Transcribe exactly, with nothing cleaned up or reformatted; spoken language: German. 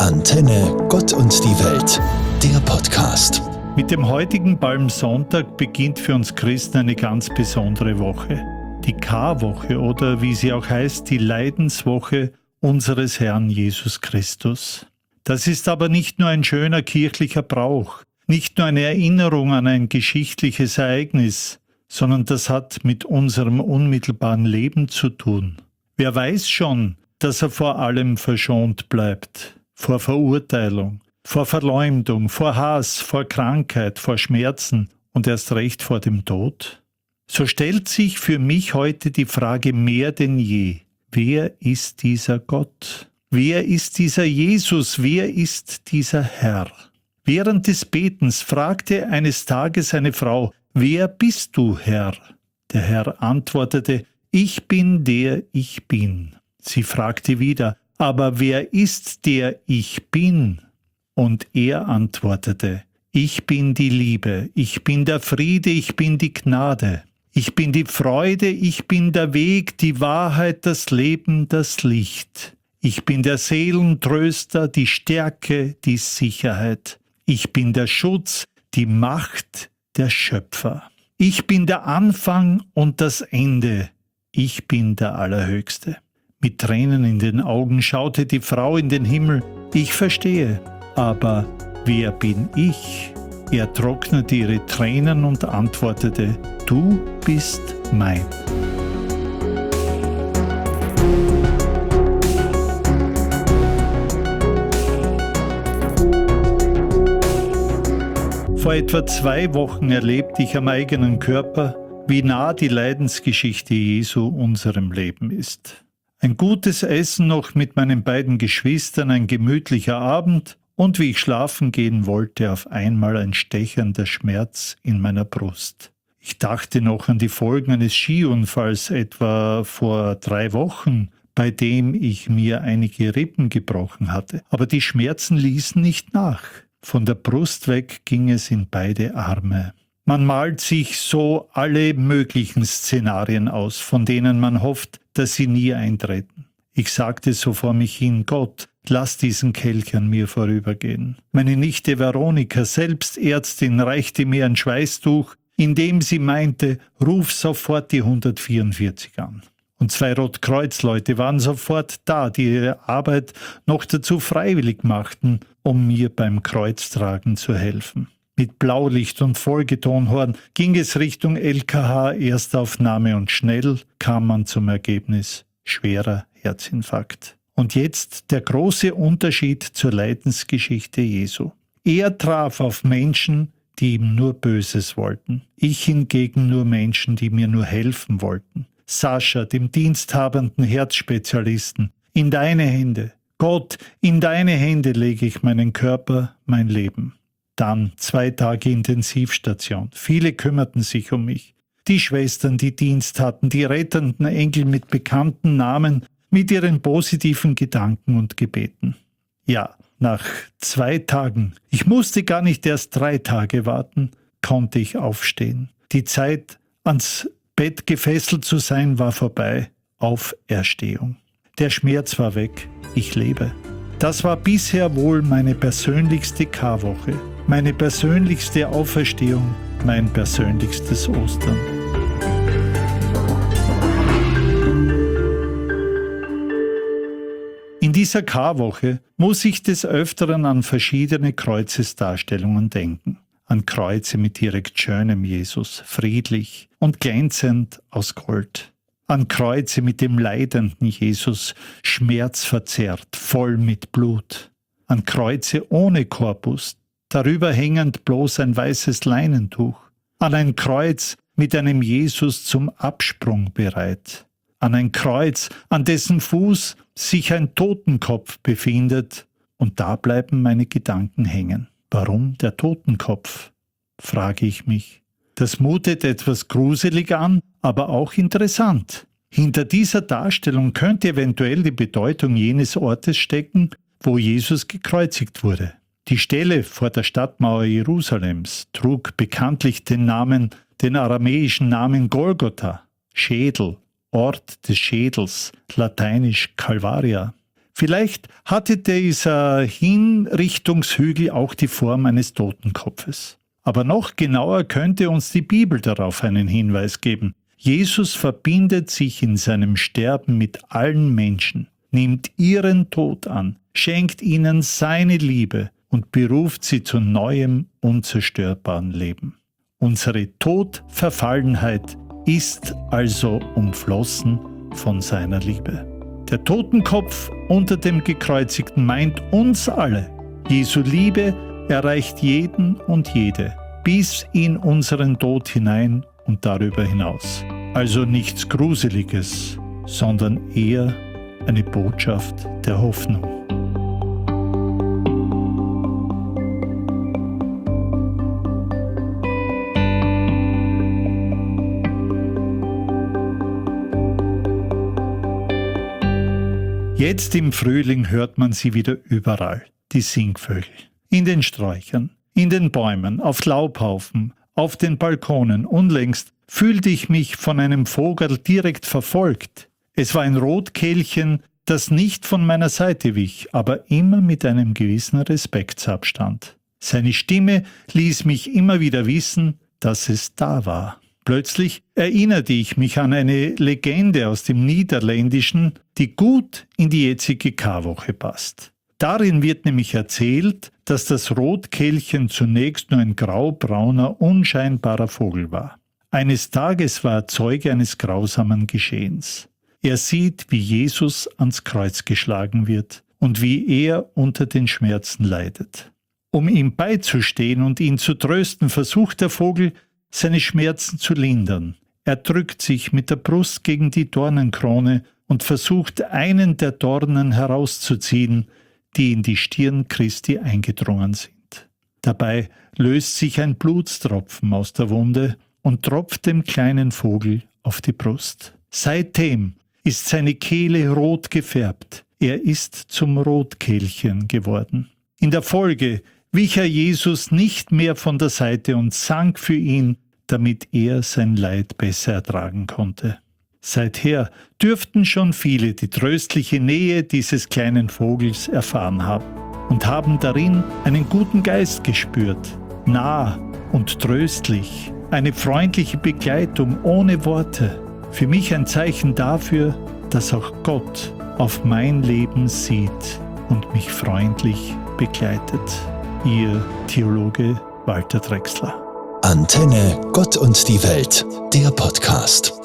Antenne Gott und die Welt, der Podcast. Mit dem heutigen Palmsonntag beginnt für uns Christen eine ganz besondere Woche. Die Karwoche oder wie sie auch heißt, die Leidenswoche unseres Herrn Jesus Christus. Das ist aber nicht nur ein schöner kirchlicher Brauch, nicht nur eine Erinnerung an ein geschichtliches Ereignis, sondern das hat mit unserem unmittelbaren Leben zu tun. Wer weiß schon, dass er vor allem verschont bleibt, vor Verurteilung, vor Verleumdung, vor Hass, vor Krankheit, vor Schmerzen und erst recht vor dem Tod? So stellt sich für mich heute die Frage mehr denn je: Wer ist dieser Gott? Wer ist dieser Jesus? Wer ist dieser Herr? Während des Betens fragte eines Tages eine Frau: Wer bist du, Herr? Der Herr antwortete: Ich bin der ich bin. Sie fragte wieder: Aber wer ist der ich bin? Und er antwortete: Ich bin die Liebe, ich bin der Friede, ich bin die Gnade, ich bin die Freude, ich bin der Weg, die Wahrheit, das Leben, das Licht. Ich bin der Seelentröster, die Stärke, die Sicherheit. Ich bin der Schutz, die Macht, der Schöpfer. Ich bin der Anfang und das Ende. Ich bin der Allerhöchste. Mit Tränen in den Augen schaute die Frau in den Himmel. Ich verstehe, aber wer bin ich? Er trocknete ihre Tränen und antwortete: Du bist mein. Vor etwa zwei Wochen erlebte ich am eigenen Körper, wie nah die Leidensgeschichte Jesu unserem Leben ist. Ein gutes Essen noch mit meinen beiden Geschwistern, ein gemütlicher Abend, und wie ich schlafen gehen wollte, auf einmal ein stechender Schmerz in meiner Brust. Ich dachte noch an die Folgen eines Skiunfalls etwa vor drei Wochen, bei dem ich mir einige Rippen gebrochen hatte. Aber die Schmerzen ließen nicht nach. Von der Brust weg ging es in beide Arme. Man malt sich so alle möglichen Szenarien aus, von denen man hofft, dass sie nie eintreten. Ich sagte so vor mich hin: Gott, lass diesen Kelch an mir vorübergehen. Meine Nichte Veronika, selbst Ärztin, reichte mir ein Schweißtuch, indem sie meinte: Ruf sofort die hundertvierundvierzig an. Und zwei Rotkreuzleute waren sofort da, die ihre Arbeit noch dazu freiwillig machten, um mir beim Kreuztragen zu helfen. Mit Blaulicht und Folgetonhorn ging es Richtung L K H Erstaufnahme und schnell kam man zum Ergebnis: schwerer Herzinfarkt. Und jetzt der große Unterschied zur Leidensgeschichte Jesu. Er traf auf Menschen, die ihm nur Böses wollten. Ich hingegen nur Menschen, die mir nur helfen wollten. Sascha, dem diensthabenden Herzspezialisten: In deine Hände, Gott, in deine Hände lege ich meinen Körper, mein Leben. Dann zwei Tage Intensivstation. Viele kümmerten sich um mich. Die Schwestern, die Dienst hatten, die rettenden Engel mit bekannten Namen, mit ihren positiven Gedanken und Gebeten. Ja, nach zwei Tagen, ich musste gar nicht erst drei Tage warten, konnte ich aufstehen. Die Zeit, ans Bett gefesselt zu sein, war vorbei. Auferstehung. Der Schmerz war weg. Ich lebe. Das war bisher wohl meine persönlichste Karwoche, meine persönlichste Auferstehung, mein persönlichstes Ostern. In dieser Karwoche muss ich des Öfteren an verschiedene Kreuzesdarstellungen denken. An Kreuze mit direkt schönem Jesus, friedlich und glänzend aus Gold. An Kreuze mit dem leidenden Jesus, schmerzverzerrt, voll mit Blut. An Kreuze ohne Korpus, darüber hängend bloß ein weißes Leinentuch. An ein Kreuz mit einem Jesus zum Absprung bereit. An ein Kreuz, an dessen Fuß sich ein Totenkopf befindet, und da bleiben meine Gedanken hängen. Warum der Totenkopf? Frage ich mich. Das mutet etwas gruselig an, aber auch interessant. Hinter dieser Darstellung könnte eventuell die Bedeutung jenes Ortes stecken, wo Jesus gekreuzigt wurde. Die Stelle vor der Stadtmauer Jerusalems trug bekanntlich den Namen, den aramäischen Namen Golgotha, Schädel, Ort des Schädels, lateinisch Calvaria. Vielleicht hatte dieser Hinrichtungshügel auch die Form eines Totenkopfes. Aber noch genauer könnte uns die Bibel darauf einen Hinweis geben. Jesus verbindet sich in seinem Sterben mit allen Menschen, nimmt ihren Tod an, schenkt ihnen seine Liebe und beruft sie zu neuem, unzerstörbaren Leben. Unsere Todverfallenheit ist also umflossen von seiner Liebe. Der Totenkopf unter dem Gekreuzigten meint uns alle. Jesu Liebe erreicht jeden und jede, bis in unseren Tod hinein und darüber hinaus. Also nichts Gruseliges, sondern eher eine Botschaft der Hoffnung. Jetzt im Frühling hört man sie wieder überall, die Singvögel. In den Sträuchern, in den Bäumen, auf Laubhaufen, auf den Balkonen. Unlängst fühlte ich mich von einem Vogel direkt verfolgt. Es war ein Rotkehlchen, das nicht von meiner Seite wich, aber immer mit einem gewissen Respektsabstand. Seine Stimme ließ mich immer wieder wissen, dass es da war. Plötzlich erinnerte ich mich an eine Legende aus dem Niederländischen, die gut in die jetzige Karwoche passt. Darin wird nämlich erzählt, dass das Rotkehlchen zunächst nur ein graubrauner, unscheinbarer Vogel war. Eines Tages war er Zeuge eines grausamen Geschehens. Er sieht, wie Jesus ans Kreuz geschlagen wird und wie er unter den Schmerzen leidet. Um ihm beizustehen und ihn zu trösten, versucht der Vogel, seine Schmerzen zu lindern. Er drückt sich mit der Brust gegen die Dornenkrone und versucht, einen der Dornen herauszuziehen, die in die Stirn Christi eingedrungen sind. Dabei löst sich ein Blutstropfen aus der Wunde und tropft dem kleinen Vogel auf die Brust. Seitdem ist seine Kehle rot gefärbt. Er ist zum Rotkehlchen geworden. In der Folge wich er Jesus nicht mehr von der Seite und sank für ihn, damit er sein Leid besser ertragen konnte. Seither dürften schon viele die tröstliche Nähe dieses kleinen Vogels erfahren haben und haben darin einen guten Geist gespürt, nah und tröstlich, eine freundliche Begleitung ohne Worte. Für mich ein Zeichen dafür, dass auch Gott auf mein Leben sieht und mich freundlich begleitet. Ihr Theologe Walter Drechsler. Antenne Gott und die Welt, der Podcast.